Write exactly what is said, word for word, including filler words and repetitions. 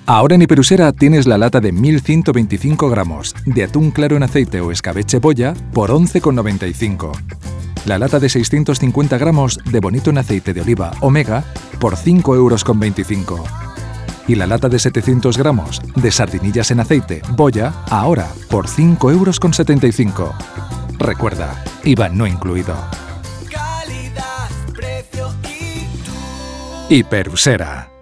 Ahora en Hiperusera tienes la lata de mil ciento veinticinco gramos de atún claro en aceite o escabeche boya por once con noventa y cinco. La lata de seiscientos cincuenta gramos de bonito en aceite de oliva omega por cinco euros con veinticinco. Y la lata de setecientos gramos de sardinillas en aceite boya ahora por cinco euros con setenta y cinco. Recuerda, I V A no incluido. Calidad, precio y tú. Hiperusera.